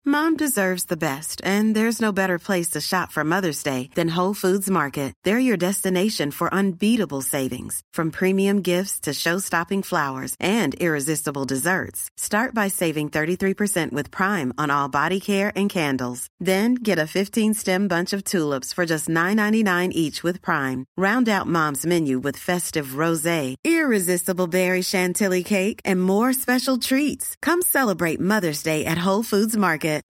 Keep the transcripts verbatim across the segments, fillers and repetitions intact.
Mom deserves the best, and there's no better place to shop for Mother's Day than Whole Foods Market. They're your destination for unbeatable savings, from premium gifts to show-stopping flowers and irresistible desserts. Start by saving thirty-three percent with Prime on all body care and candles. Then get a fifteen-stem bunch of tulips for just nine ninety-nine each with Prime. Round out Mom's menu with festive rosé, irresistible berry chantilly cake, and more special treats. Come celebrate Mother's Day at Whole Foods Market.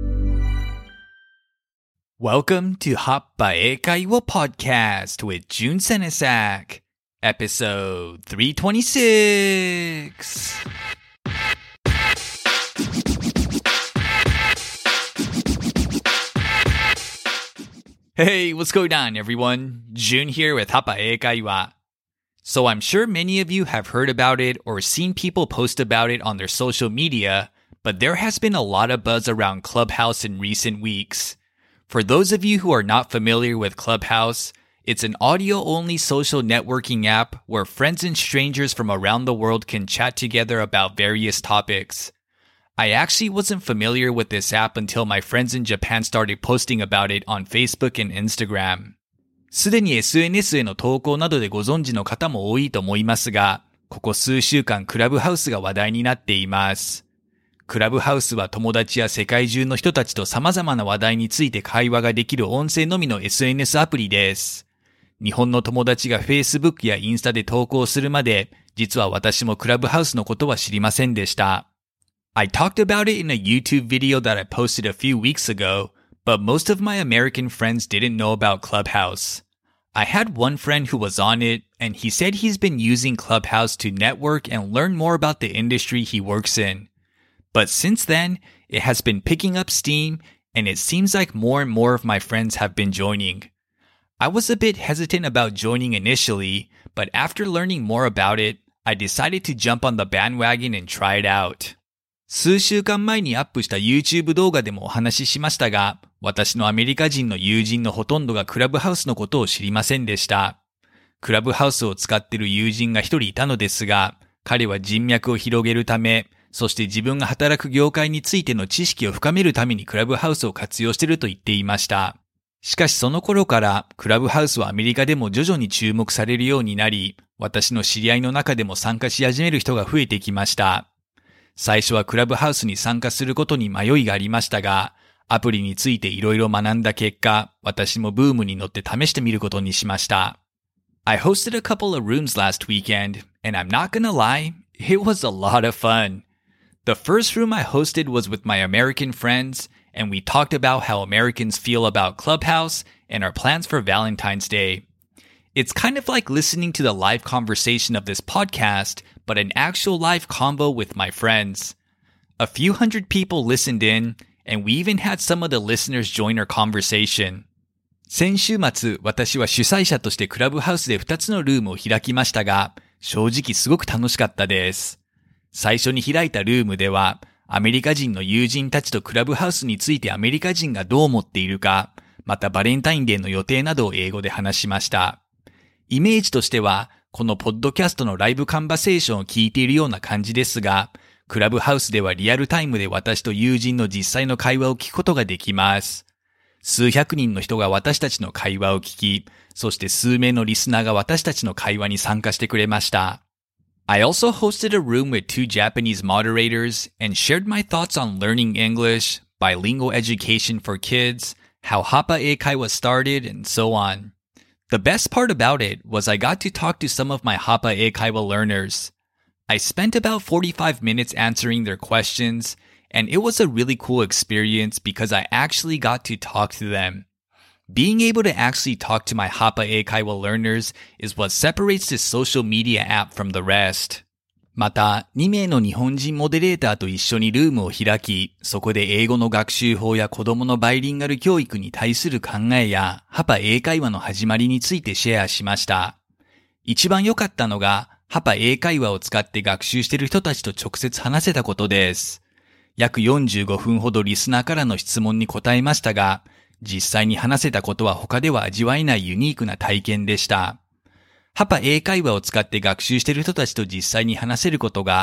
Welcome to Hop by Eikaiwa Podcast with Jun Senesak, episode three twenty-six. Hey, what's going on, everyone? Jun here with Hop by Eikaiwa. So I'm sure many of you have heard about it or seen people post about it on their social media, but there has been a lot of buzz around Clubhouse in recent weeks. For those of you who are not familiar with Clubhouse, it's an audio-only social networking app where friends and strangers from around the world can chat together about various topics. I actually wasn't familiar with this app until my friends in Japan started posting about it on Facebook and Instagram. すでに エスエヌエス への投稿などでご存知の方も多いと思いますが、ここ数週間クラブハウスが話題になっています。クラブハウスは友達や世界中の人たちと様々な話題について会話ができる音声のみの エスエヌエス アプリです。日本の友達が Facebook やインスタで投稿するまで、実は私もクラブハウスのことは知りませんでした。I talked about it in a YouTube video that I posted a few weeks ago, but most of my American friends didn't know about Clubhouse. I had one friend who was on it, and he said he's been using Clubhouse to network and learn more about the industry he works in. But since then, it has been picking up steam, and it seems like more and more of my friends have been joining. I was a bit hesitant about joining initially, but after learning more about it, I decided to jump on the bandwagon and try it out. 数週間前にアップした YouTube 動画でもお話ししましたが、私のアメリカ人の友人のほとんどがクラブハウスのことを知りませんでした。クラブハウスを使っている友人が一人いたのですが、彼は人脈を広げるため、そして自分が働く業界についての知識を深めるためにクラブハウスを活用していると言っていました。しかしその頃からクラブハウスはアメリカでも徐々に注目されるようになり、私の知り合いの中でも参加し始める人が増えてきました。最初はクラブハウスに参加することに迷いがありましたが、アプリについていろいろ学んだ結果、私もブームに乗って試してみることにしました。I hosted a couple of rooms last weekend, and I'm not gonna lie, it was a lot of fun.The first room I hosted was with my American friends, and we talked about how Americans feel about Clubhouse and our plans for Valentine's Day. It's kind of like listening to the live conversation of this podcast, but an actual live convo with my friends. A few hundred people listened in, and we even had some of the listeners join our conversation. 先週末、私は主催者としてクラブハウスでふたつのルームを開きましたが、正直すごく楽しかったです。最初に開いたルームでは、アメリカ人の友人たちとクラブハウスについてアメリカ人がどう思っているか、またバレンタインデーの予定などを英語で話しました。イメージとしては、このポッドキャストのライブカンバセーションを聞いているような感じですが、クラブハウスではリアルタイムで私と友人の実際の会話を聞くことができます。数百人の人が私たちの会話を聞き、そして数名のリスナーが私たちの会話に参加してくれました。I also hosted a room with two Japanese moderators and shared my thoughts on learning English, bilingual education for kids, how Hapa Eikaiwa was started, and so on. The best part about it was I got to talk to some of my Hapa Eikaiwa learners. I spent about forty-five minutes answering their questions, and it was a really cool experience because I actually got to talk to them.Being able to actually talk to my Hapa Eikaiwa learners is what separates this social media app from the rest. また、に名の日本人モデレーターと一緒にルームを開き、そこで英語の学習法や子供のバイリンガル教育に対する考えや、Hapa Eikaiwaの始まりについてシェアしました。一番良かったのが、Hapa Eikaiwaを使って学習している人たちと直接話せたことです。約よんじゅうごふんほどリスナーからの質問に答えましたが、実際に話せたことは他では味わえないユニークな体験でした。Hapa英会話を使って学習している人たちと実際に話せることが、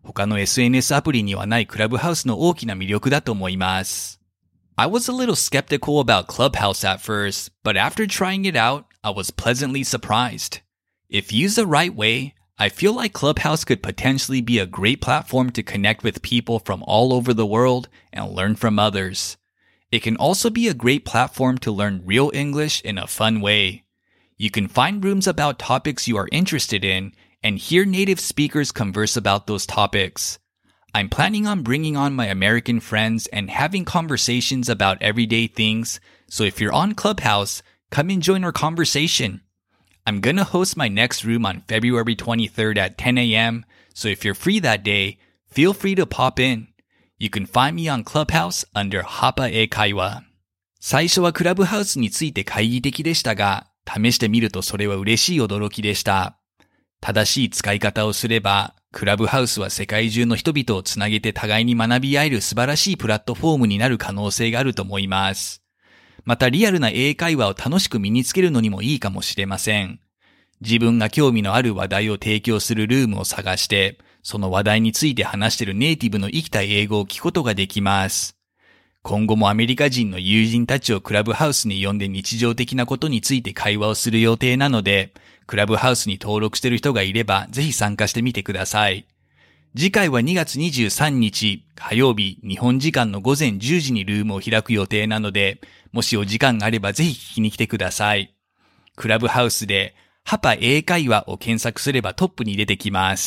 他の エスエヌエス アプリにはないクラブハウスの大きな魅力だと思います。I was a little skeptical about Clubhouse at first, but after trying it out, I was pleasantly surprised. If used the right way, I feel like Clubhouse could potentially be a great platform to connect with people from all over the world and learn from others. It can also be a great platform to learn real English in a fun way. You can find rooms about topics you are interested in and hear native speakers converse about those topics. I'm planning on bringing on my American friends and having conversations about everyday things, so if you're on Clubhouse, come and join our conversation. I'm gonna host my next room on February twenty-third at ten a.m., so if you're free that day, feel free to pop in. You can find me on Clubhouse under Hapa e Kaiwa. 最初はクラブハウスについて懐疑的でしたが、試してみるとそれは嬉しい驚きでした。正しい使い方をすれば、クラブハウスは世界中の人々をつなげて互いに学び合える素晴らしいプラットフォームになる可能性があると思います。またリアルな英会話を楽しく身につけるのにもいいかもしれません。自分が興味のある話題を提供するルームを探して、その話題について話しているネイティブの生きた英語を聞くことができます。今後もアメリカ人の友人たちをクラブハウスに呼んで日常的なことについて会話をする予定なので、クラブハウスに登録している人がいればぜひ参加してみてください。次回はにがつにじゅうさんにち火曜日日本時間のごぜんじゅうじにルームを開く予定なので、もしお時間があればぜひ聞きに来てください。クラブハウスでハパ英会話を検索すればトップに出てきます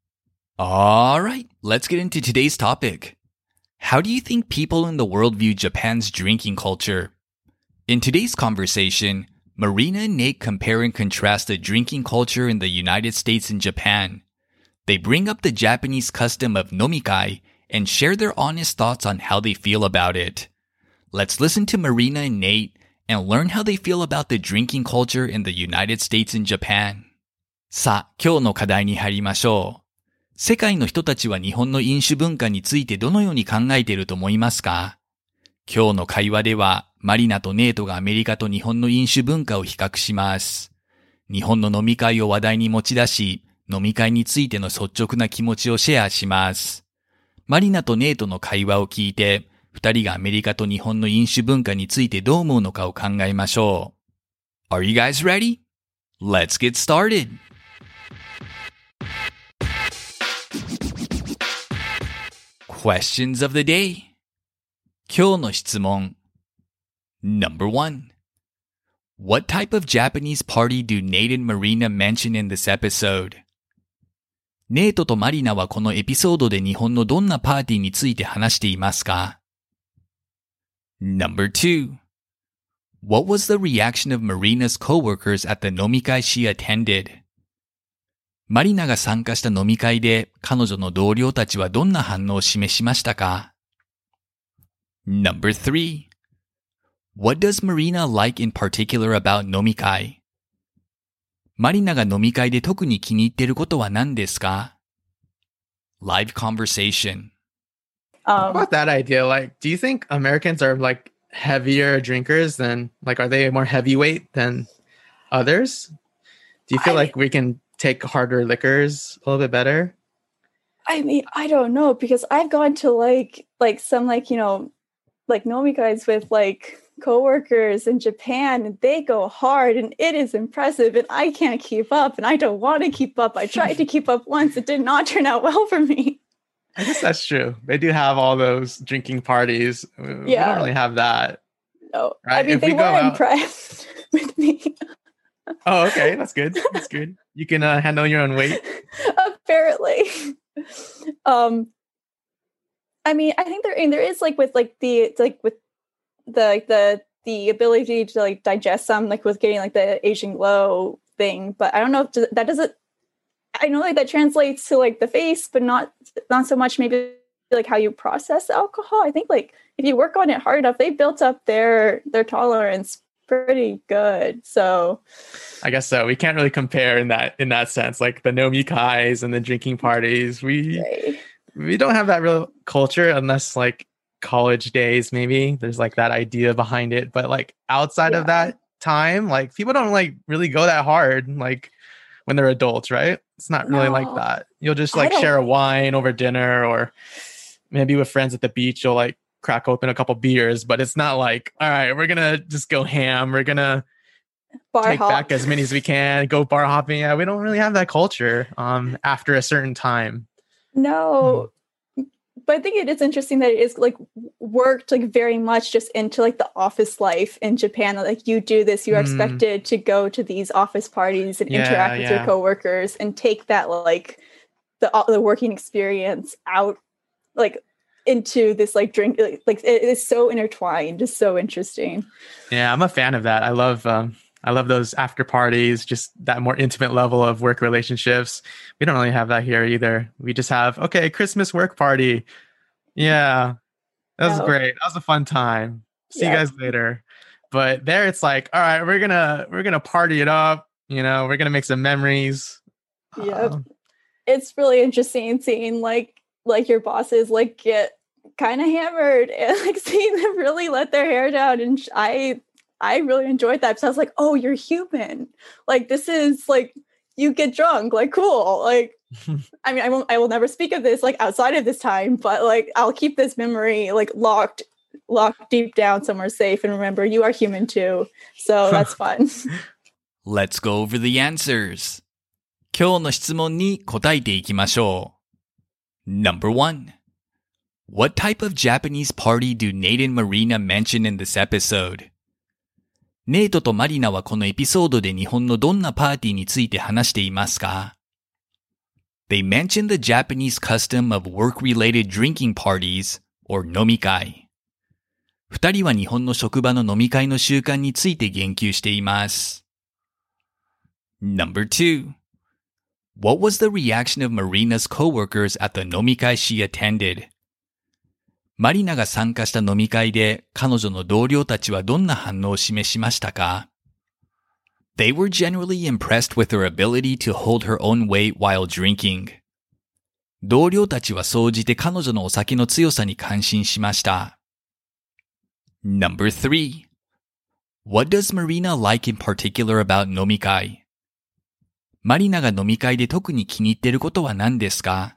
。Alright, let's get into today's topic. How do you think people in the world view Japan's drinking culture? In today's conversation, Marina and Nate compare and contrast the drinking culture in the United States and Japan. They bring up the Japanese custom of nomikai and share their honest thoughts on how they feel about it. Let's listen to Marina and Nate and learn how they feel about the drinking culture in the United States and Japan. さあ、今日の課題に入りましょう。世界の人たちは日本の飲酒文化についてどのように考えていると思いますか？今日の会話では、マリナとネートがアメリカと日本の飲酒文化を比較します。日本の飲み会を話題に持ち出し、飲み会についての率直な気持ちをシェアします。マリナとネートの会話を聞いて、二人がアメリカと日本の飲酒文化についてどう思うのかを考えましょう。Are you guys ready? Let's get started! Questions of the day. 今日の質問。Number one. What type of Japanese party do Nate and Marina mention in this episode? ネートとマリナはこのエピソードで日本のどんなパーティーについて話していますか？ Number two. What was the reaction of Marina's coworkers at the nomikai she attended? マリナが参加した飲み会で彼女の同僚たちはどんな反応を示しましたか？ Number three. What does Marina like in particular about 飲み会？マリナが飲み会で特に気に入っていることは何ですか？ Live conversation. Um, How about that idea? Like, do you think Americans are like heavier drinkers than, like, are they more heavyweight than others? Do you feel I, like we can take harder liquors a little bit better? I mean, I don't know, because I've gone to like, like some like, you know, like nomikais with like coworkers in Japan, and they go hard and it is impressive and I can't keep up and I don't want to keep up. I tried to keep up once. It did not turn out well for me. I guess that's true. They do have all those drinking parties. We yeah. don't really have that. No, right? I mean, if they we were out... impressed with me. Oh, okay. That's good. That's good. You can uh, handle your own weight. Apparently. Um, I mean, I think there, and there is like with like the, like with the, like the, the ability to like digest some, like with getting like the aging glow thing, but I don't know if that doesn't, I know like that translates to like the face, but not, not so much maybe like how you process alcohol. I think like if you work on it hard enough, they built up their, their tolerance pretty good. So I guess so. We can't really compare in that, in that sense, like the nomikais and the drinking parties. We, right. we don't have that real culture unless like college days, maybe there's like that idea behind it. But like outside yeah. of that time, like people don't like really go that hard, like when they're adults, right? It's not really No. like that. You'll just I like don't- share a wine over dinner, or maybe with friends at the beach, you'll like crack open a couple beers, but it's not like, all right, we're gonna just go ham. We're gonna Bar take hop. back as many as we can, go bar hopping. Yeah, we don't really have that culture um after a certain time. No. But I think it is interesting that it is like worked like very much just into like the office life in Japan. Like you do this, you are Mm. expected to go to these office parties and Yeah, interact with yeah. your coworkers and take that like the the working experience out like into this like drink. Like, like it is so intertwined. It's so interesting. Yeah, I'm a fan of that. I love um I love those after parties, just that more intimate level of work relationships. We don't really have that here either. We just have, okay, Christmas work party. Yeah, that was No. great. That was a fun time. See you Yep. guys later. But there it's like, all right, we're gonna we're gonna party it up. You know, we're gonna make some memories. Yep. Um, It's really interesting seeing like like your bosses like get kind of hammered and like seeing them really let their hair down. And sh- I I really enjoyed that because I was like, oh, you're human. Like this is like you get drunk, like cool. Like I mean, I won't I will never speak of this like outside of this time, but like I'll keep this memory like locked locked deep down somewhere safe and remember you are human too. So that's fun. Let's go over the answers. 今日の質問に答えていきましょう。Number one. What type of Japanese party do Nate and Marina mention in this episode? ネイトとマリナはこのエピソードで日本のどんなパーティーについて話していますか? They mention the Japanese custom of work-related drinking parties or 飲み会。二人は日本の職場の飲み会の習慣について言及しています。Number two. What was the reaction of Marina's coworkers at the 飲み会 she attended? マリナが参加した飲み会で彼女の同僚たちはどんな反応を示しましたか? They were generally impressed with her ability to hold her own weight while drinking. 同僚たちは総じて彼女のお酒の強さに感心しました。Number three. What does Marina like in particular about 飲み会? マリナが飲み会で特に気に入っていることは何ですか?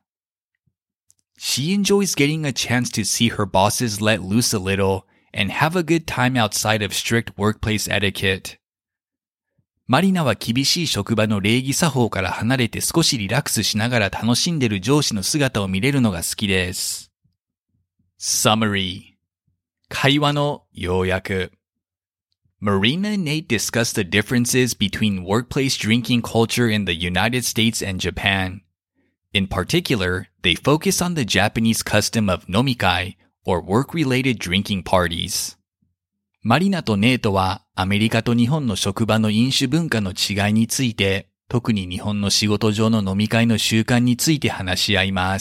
She enjoys getting a chance to see her bosses let loose a little and have a good time outside of strict workplace etiquette. マリナは厳しい職場の礼儀作法から離れて少しリラックスしながら楽しんでいる上司の姿を見れるのが好きです。Summary. 会話の要約。Marina and Nate discuss the differences between workplace drinking culture in the United States and Japan. In particular, they focus on the Japanese custom of 飲み会 or work-related drinking parties. マリナとネートはアメリカと日本の職場の飲酒文化の違いについて、特に日本の仕事上の飲み会の習慣について話し合います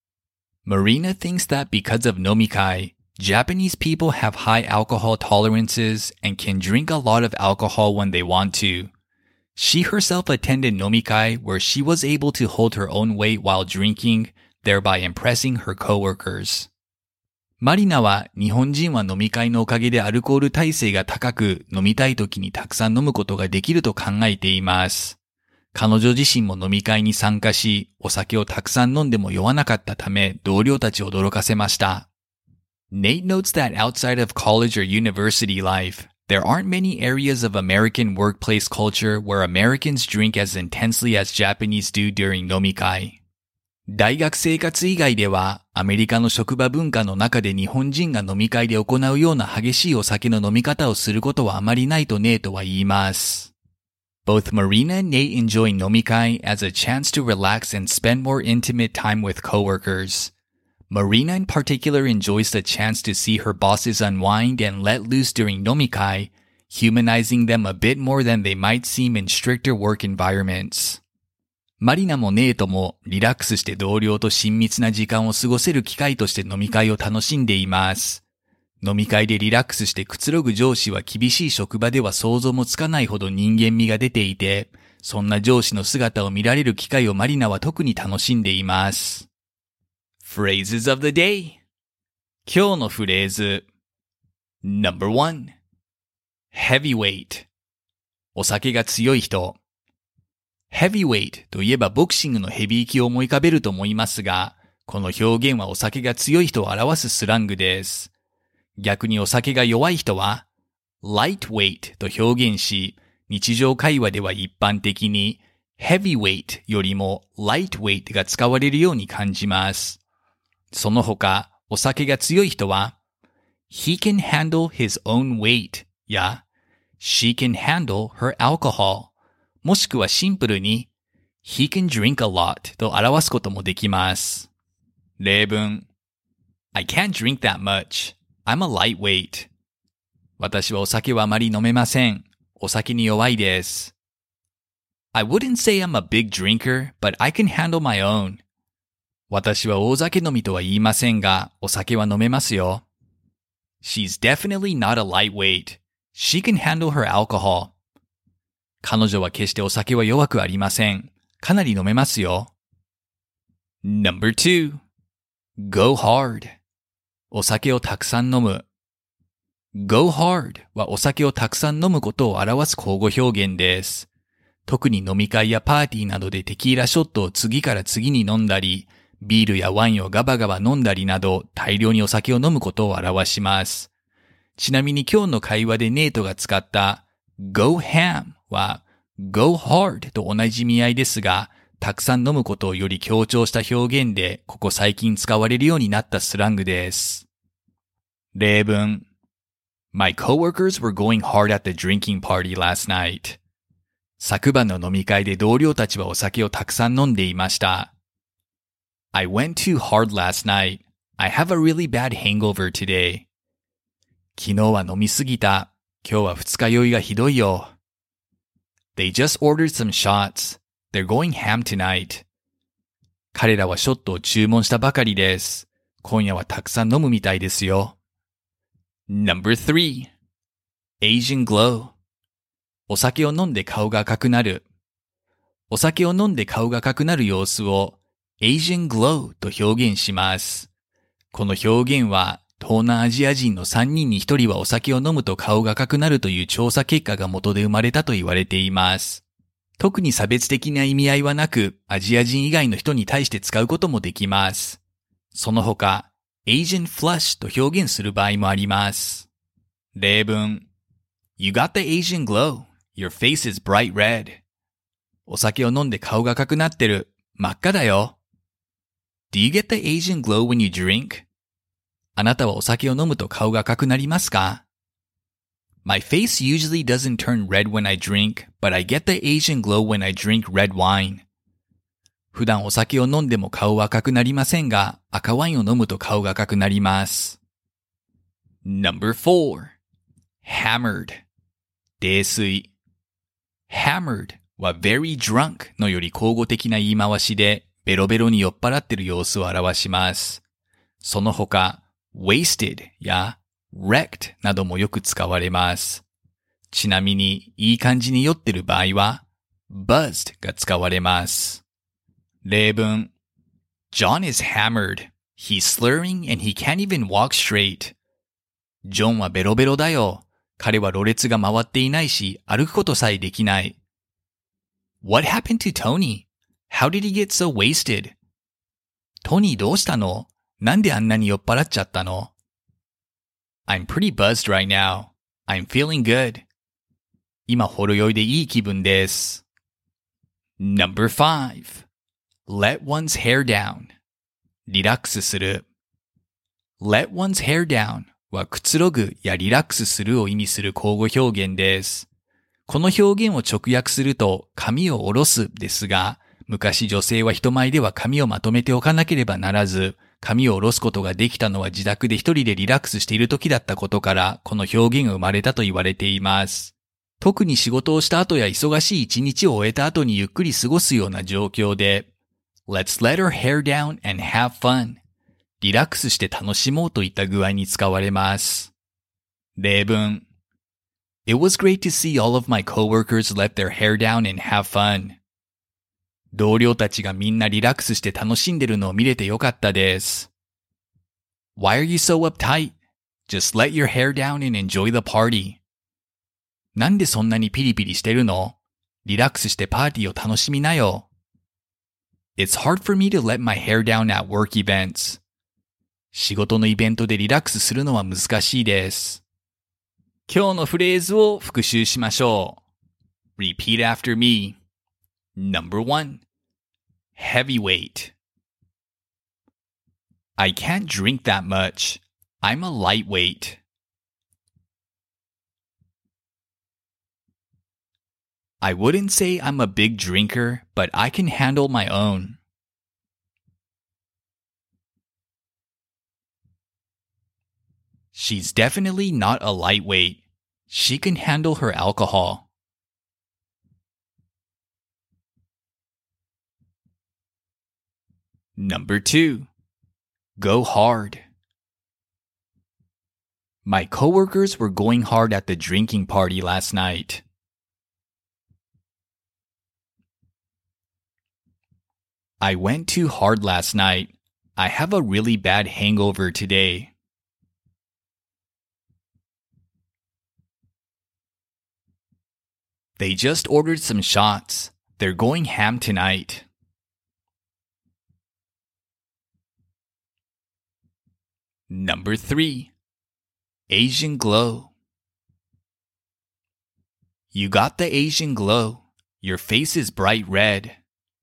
。Marina thinks that because of 飲み会, Japanese people have high alcohol tolerances and can drink a lot of alcohol when they want to. She herself attended 飲み会 where she was able to hold her own weight while drinking, thereby impressing her coworkers. マリナは日本人は飲み会のおかげでアルコール耐性が高く飲みたい時にたくさん飲むことができると考えています。彼女自身も飲み会に参加し、お酒をたくさん飲んでも酔わなかったため同僚たちを驚かせました。Nate notes that outside of college or university life, there aren't many areas of American workplace culture where Americans drink as intensely as Japanese do during 飲み会。大学生活以外では、アメリカの職場文化の中で日本人が飲み会で行うような激しいお酒の飲み方をすることはあまりないとネートは言います。Both Marina and Nate enjoy 飲み会 as a chance to relax and spend more intimate time with coworkers. Marina in particular enjoys the chance to see her bosses unwind and let loose during 飲み会, humanizing them a bit more than they might seem in stricter work environments. マリナもネートもリラックスして同僚と親密な時間を過ごせる機会として飲み会を楽しんでいます。飲み会でリラックスしてくつろぐ上司は厳しい職場では想像もつかないほど人間味が出ていて、そんな上司の姿を見られる機会をマリナは特に楽しんでいます。Phrases of the day. 今日のフレーズ。Number one. Heavyweight. お酒が強い人。 Heavyweight といえばボクシングのヘビー級を思い浮かべると思いますが、この表現はお酒が強い人を表すスラングです。逆にお酒が弱い人は、lightweight と表現し、日常会話では一般的に、heavyweight よりも lightweight が使われるように感じます。その他、お酒が強い人は、he can handle his own weight や、she can handle her alcohol もしくはシンプルに he can drink a lot と表すこともできます。例文 I can't drink that much. I'm a lightweight. 私はお酒はあまり飲めません。お酒に弱いです。I wouldn't say I'm a big drinker, but I can handle my own. 私は大酒飲みとは言いませんが、お酒は飲めますよ。She's definitely not a lightweight. She can handle her alcohol. 彼女は決してお酒は弱くありません。かなり飲めますよ。Number two. Go hard. お酒をたくさん飲む。Go hard はお酒をたくさん飲むことを表す口語表現です。特に飲み会やパーティーなどでテキーラショットを次から次に飲んだり、ビールやワインをガバガバ飲んだりなど大量にお酒を飲むことを表します。ちなみに今日の会話でネイトが使った go ham は go hard と同じ意味合いですが、たくさん飲むことをより強調した表現でここ最近使われるようになったスラングです。例文 My coworkers were going hard at the drinking party last night. 昨晩の飲み会で同僚たちはお酒をたくさん飲んでいました。I went too hard last night. I have a really bad hangover today. 昨日は飲みすぎた。今日は二日酔いがひどいよ。They just ordered some shots. They're going ham tonight. 彼らはショットを注文したばかりです。今夜はたくさん飲むみたいですよ。Number three. Asian glow. お酒を飲んで顔が赤くなる。お酒を飲んで顔が赤くなる様子をAsian glow と表現します。この表現は東南アジア人のさんにんにひとりはお酒を飲むと顔が赤くなるという調査結果が元で生まれたと言われています。特に差別的な意味合いはなく、アジア人以外の人に対して使うこともできます。その他、Asian flush と表現する場合もあります。例文 You got the Asian glow. Your face is bright red. お酒を飲んで顔が赤くなってる。真っ赤だよ。Do you get the Asian glow when you drink? あなたはお酒を飲むと顔が赤くなりますか？ My face usually doesn't turn red when I drink, but I get the Asian glow when I drink red wine. 普段お酒を飲んでも顔は赤くなりませんが、赤ワインを飲むと顔が赤くなります。Number four. Hammered. 泥酔。Hammered は very drunk のより口語的な言い回しで、ベロベロに酔っ払っている様子を表します。その他、wasted や wrecked などもよく使われます。ちなみに、いい感じに酔ってる場合は、buzzed が使われます。例文 John is hammered. He's slurring and he can't even walk straight. ジョンはベロベロだよ。彼はろれつが回っていないし、歩くことさえできない。What happened to Tony? How did he get so wasted? トニーどうしたの？なんであんなに酔っ払っちゃったの？ I'm pretty buzzed right now. I'm feeling good. 今ほろ酔いでいい気分です。Number five. Let one's hair down. リラックスする。Let one's hair down はくつろぐやリラックスするを意味する口語表現です。この表現を直訳すると髪を下ろすですが、昔女性は人前では髪をまとめておかなければならず、髪を下ろすことができたのは自宅で一人でリラックスしている時だったことから、この表現が生まれたと言われています。特に仕事をした後や忙しい一日を終えた後にゆっくり過ごすような状況で、Let's let our hair down and have fun. リラックスして楽しもうといった具合に使われます。例文 It was great to see all of my coworkers let their hair down and have fun. 同僚たちがみんなリラックスして楽しんでるのを見れてよかったです。Why are you so uptight? Just let your hair down and enjoy the party. なんでそんなにピリピリしてるの？ リラックスしてパーティーを楽しみなよ。It's hard for me to let my hair down at work events. 仕事のイベントでリラックスするのは難しいです。今日のフレーズを復習しましょう。Repeat after me. Number one, heavyweight. I can't drink that much. I'm a lightweight. I wouldn't say I'm a big drinker, but I can handle my own. She's definitely not a lightweight. She can handle her alcohol. Number two, go hard. My coworkers were going hard at the drinking party last night. I went too hard last night. I have a really bad hangover today. They just ordered some shots. They're going ham tonight. Number three, Asian glow. You got the Asian glow. Your face is bright red.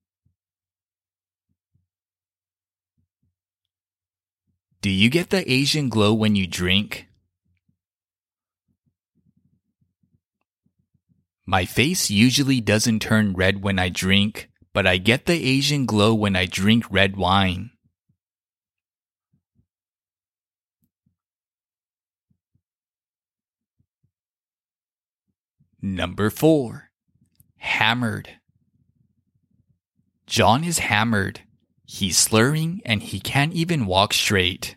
Do you get the Asian glow when you drink? My face usually doesn't turn red when I drink, but I get the Asian glow when I drink red wine. Number four, hammered. John is hammered. He's slurring and he can't even walk straight.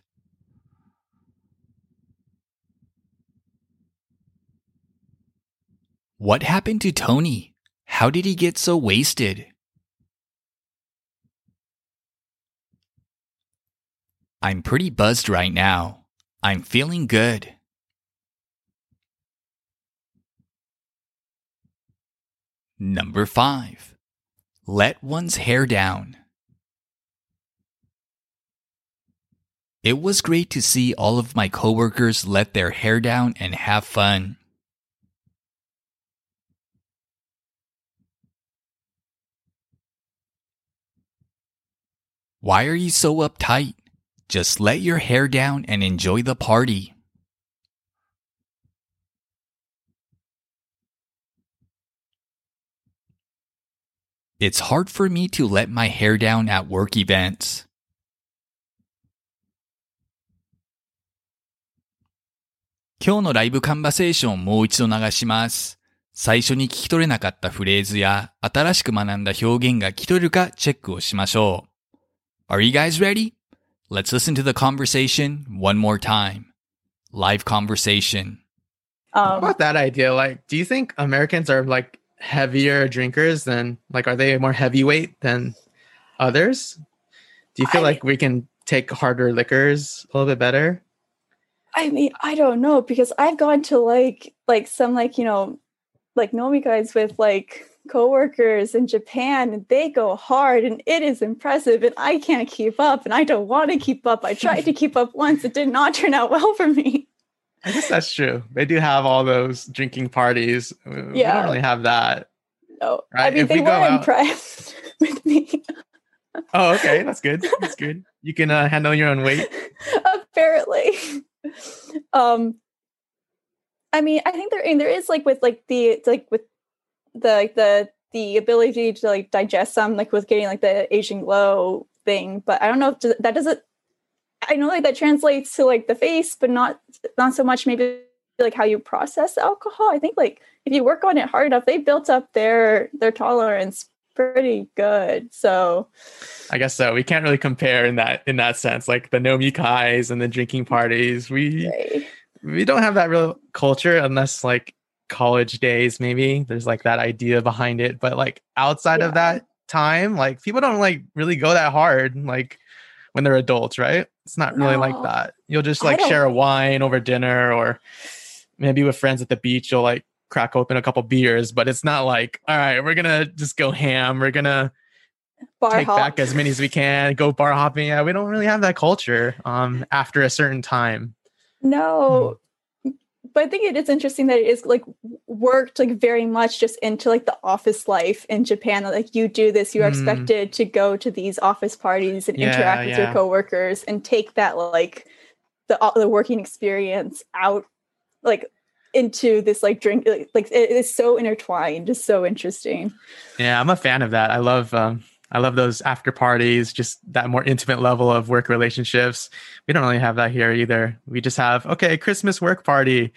What happened to Tony? How did he get so wasted? I'm pretty buzzed right now. I'm feeling good. Number five, let one's hair down. It was great to see all of my coworkers let their hair down and have fun. Why are you so uptight? Just let your hair down and enjoy the party. It's hard for me to let my hair down at work events. 今日のライブカンバセーションをもう一度流します。最初に聞き取れなかったフレーズや新しく学んだ表現が聞き取れるかチェックをしましょう。Are you guys ready? Let's listen to the conversation one more time. Live conversation. Um, How about that idea? Like, do you think Americans are like heavier drinkers than like, are they more heavyweight than others? Do you feel I, like we can take harder liquors a little bit better? I mean, I don't know, because I've gone to like, like some like, you know, like nomikai with like coworkers in Japan, and they go hard and it is impressive and I can't keep up and I don't want to keep up. I tried to keep up once. It did not turn out well for me. I guess that's true. They do have all those drinking parties. Yeah. We don't really have that. No. Right? I mean, if they we were out... impressed with me. Oh, okay. That's good. That's good. You can uh, handle your own weight. Apparently. Um, I mean, I think there, and there is like with like the, like with the, like the, the ability to like digest some, like with getting like the Asian glow thing, but I don't know if that doesn't, I know like that translates to like the face, but not, not so much maybe like how you process alcohol. I think like if you work on it hard enough, they built up their, their tolerance pretty good. So I guess so. We can't really compare in that, in that sense, like the nomikais and the drinking parties. We, right. we don't have that real culture unless like college days, maybe there's like that idea behind it. But like outside yeah. of that time, like people don't like really go that hard. Like when they're adults, right? It's not really no. like that. You'll just like share a wine over dinner, or maybe with friends at the beach, you'll like crack open a couple beers, but it's not like, all right, we're gonna just go ham. We're gonna bar take hop. back as many as we can, go bar hopping. Yeah, we don't really have that culture um, after a certain time. No. Mm. But I think it is interesting that it is like worked like very much just into like the office life in Japan. Like you do this, you are mm. expected to go to these office parties and yeah, interact with yeah. your coworkers and take that like the the working experience out like into this like drink. Like, like it is so intertwined, just so interesting. Yeah, I'm a fan of that. I love um I love those after parties, just that more intimate level of work relationships. We don't really have that here either. We just have, okay, Christmas work party.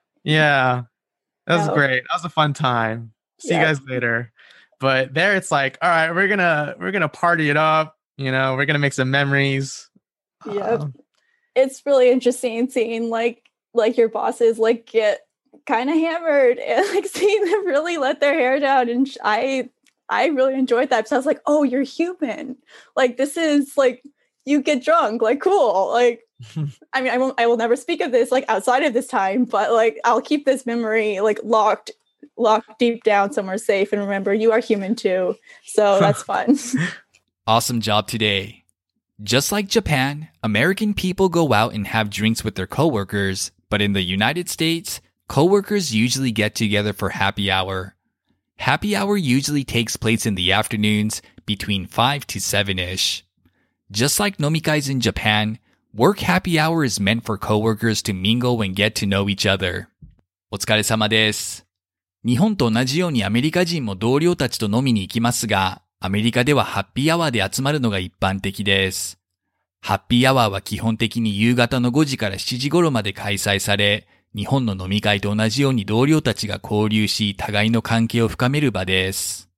Yeah, that was oh. great. That was a fun time. See yep. you guys later. But there it's like, all right, we're gonna we're gonna party it up. You know, we're gonna make some memories. Yep. Um, it's really interesting seeing like like your bosses like get kind of hammered and like seeing them really let their hair down. And I I really enjoyed that. So I was like, oh, you're human. Like, this is like, you get drunk, like, cool. Like, I mean, I won't, I will never speak of this like outside of this time, but like, I'll keep this memory like locked, locked deep down somewhere safe. And remember, you are human too. So that's fun. Awesome job today. Just like Japan, American people go out and have drinks with their coworkers, but in the United States, coworkers usually get together for happy hour. Happy hour usually takes place in the afternoons between five to seven-ish. Just like nomikais in Japan, work happy hour is meant for coworkers to mingle and get to know each other. お疲れ様です。日本と同じようにアメリカ人も同僚たちと飲みに行きますが、アメリカではハッピーアワーで集まるのが一般的です。ハッピーアワーは基本的に夕方のごじからしちじ頃まで開催され、日本の飲み会と同じように同僚たちが交流し、互いの関係を深める場です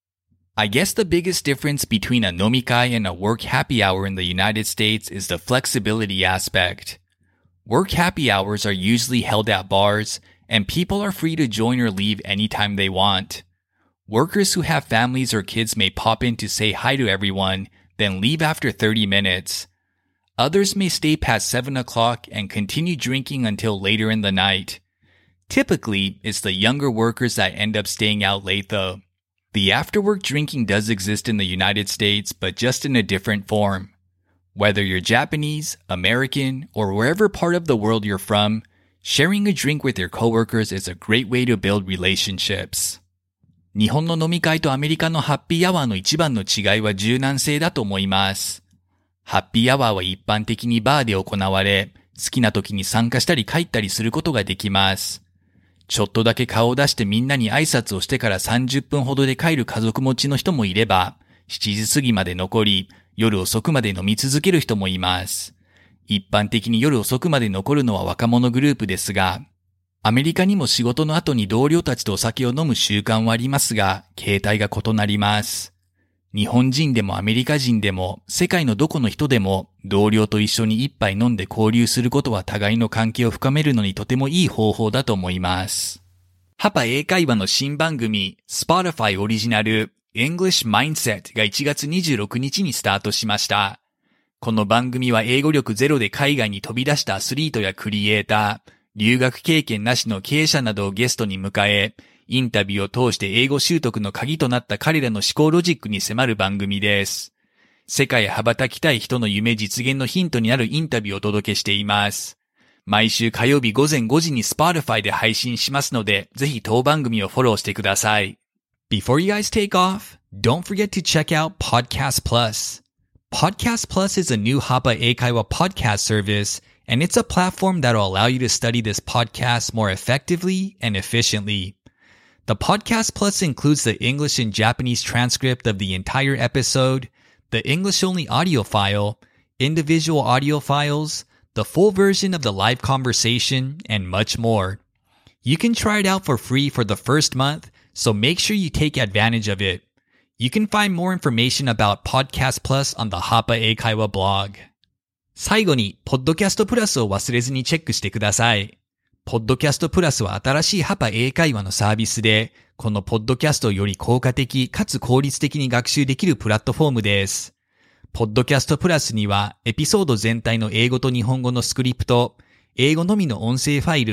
。I guess the biggest difference between a nomikai and a work happy hour in the United States is the flexibility aspect. Work happy hours are usually held at bars, and people are free to join or leave anytime they want. Workers who have families or kids may pop in to say hi to everyone, then leave after thirty minutes. Others may stay past seven o'clock and continue drinking until later in the night. Typically, it's the younger workers that end up staying out late though. The after-work drinking does exist in the United States, but just in a different form. Whether you're Japanese, American, or wherever part of the world you're from, sharing a drink with your coworkers is a great way to build relationships. 日本の飲み会とアメリカのハッピーアワーの一番の違いは柔軟性だと思います。ハッピーアワーは一般的にバーで行われ、好きな時に参加したり帰ったりすることができます。ちょっとだけ顔を出してみんなに挨拶をしてからさんじゅっぷんほどで帰る家族持ちの人もいれば、しちじ過ぎまで残り、夜遅くまで飲み続ける人もいます。一般的に夜遅くまで残るのは若者グループですが、アメリカにも仕事の後に同僚たちとお酒を飲む習慣はありますが、形態が異なります。日本人でもアメリカ人でも世界のどこの人でも同僚と一緒に一杯飲んで交流することは互いの関係を深めるのにとてもいい方法だと思います。ハパ英会話の新番組 Spotify オリジナル English Mindset がいちがつにじゅうろくにちにスタートしました。この番組は英語力ゼロで海外に飛び出したアスリートやクリエイター、留学経験なしの経営者などをゲストに迎え、インタビューを通して英語習得の鍵となった彼らの思考ロジックに迫る番組です。世界へ羽ばたきたい人の夢実現のヒントになるインタビューをお届けしています。毎週火曜日午前ごじに Spotify で配信しますので、ぜひ当番組をフォローしてください。Before you guys take off, don't forget to check out Podcast Plus. Podcast Plus is a new Hapa Eikaiwa podcast service, and it's a platform that will allow you to study this podcast more effectively and efficiently.The Podcast Plus includes the English and Japanese transcript of the entire episode, the English-only audio file, individual audio files, the full version of the live conversation, and much more. You can try it out for free for the first month, so make sure you take advantage of it. You can find more information about Podcast Plus on the Hapa Eikaiwa blog. 最後に、Podcast Plus を忘れずにチェックしてください。ポッドキャストプラスは新しいハパ英会話のサービスで、このポッドキャストをより効果的かつ効率的に学習できるプラットフォームです。ポッドキャストプラスにはエピソード全体の英語と日本語のスクリプト、英語のみの音声ファイル、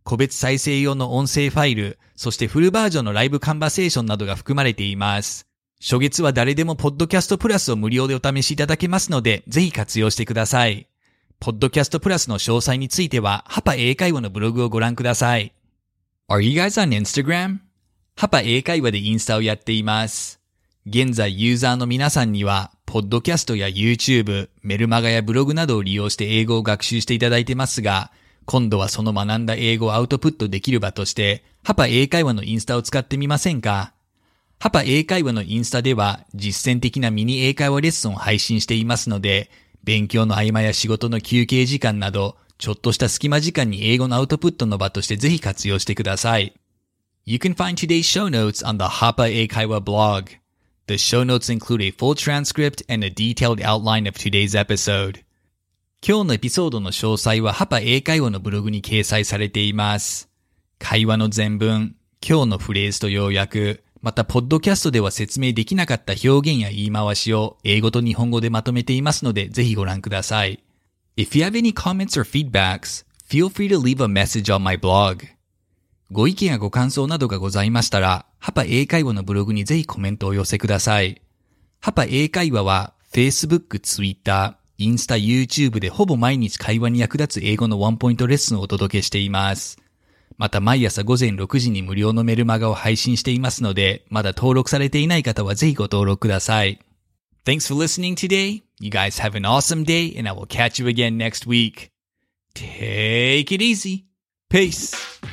個別再生用の音声ファイル、そしてフルバージョンのライブカンバセーションなどが含まれています。初月は誰でもポッドキャストプラスを無料でお試しいただけますので、ぜひ活用してください。ポッドキャストプラスの詳細については、ハパ英会話のブログをご覧ください。Are you guys on Instagram? ハパ英会話でインスタをやっています。現在ユーザーの皆さんには、ポッドキャストや YouTube、メルマガやブログなどを利用して英語を学習していただいてますが、今度はその学んだ英語をアウトプットできる場として、ハパ英会話のインスタを使ってみませんか？ハパ英会話のインスタでは実践的なミニ英会話レッスンを配信していますので、勉強の合間や仕事の休憩時間など、ちょっとした隙間時間に英語のアウトプットの場としてぜひ活用してください。You can find today's show notes on the ハパ英会話 blog. The show notes include a full transcript and a detailed outline of today's episode. 今日のエピソードの詳細はハパ英会話のブログに掲載されています。会話の全文、今日のフレーズと要約、またポッドキャストでは説明できなかった表現や言い回しを英語と日本語でまとめていますのでぜひご覧ください。If you have any comments or feedbacks, feel free to leave a message on my blog. ご意見やご感想などがございましたら、ハパ英会話のブログにぜひコメントをお寄せください。ハパ英会話は Facebook、Twitter、インスタ、YouTube でほぼ毎日会話に役立つ英語のワンポイントレッスンをお届けしています。また毎朝午前ろくじに無料のメルマガを配信していますので、まだ登録されていない方はぜひご登録ください。Thanks for listening today. You guys have an awesome day and I will catch you again next week. Take it easy. Peace.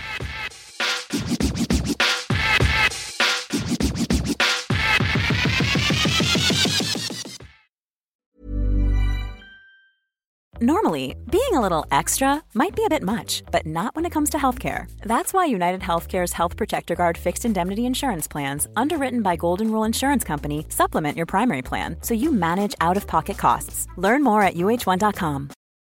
Normally, being a little extra might be a bit much, but not when it comes to healthcare. That's why United Healthcare's Health Protector Guard fixed indemnity insurance plans, underwritten by Golden Rule Insurance Company, supplement your primary plan so you manage out-of-pocket costs. Learn more at U H one dot com.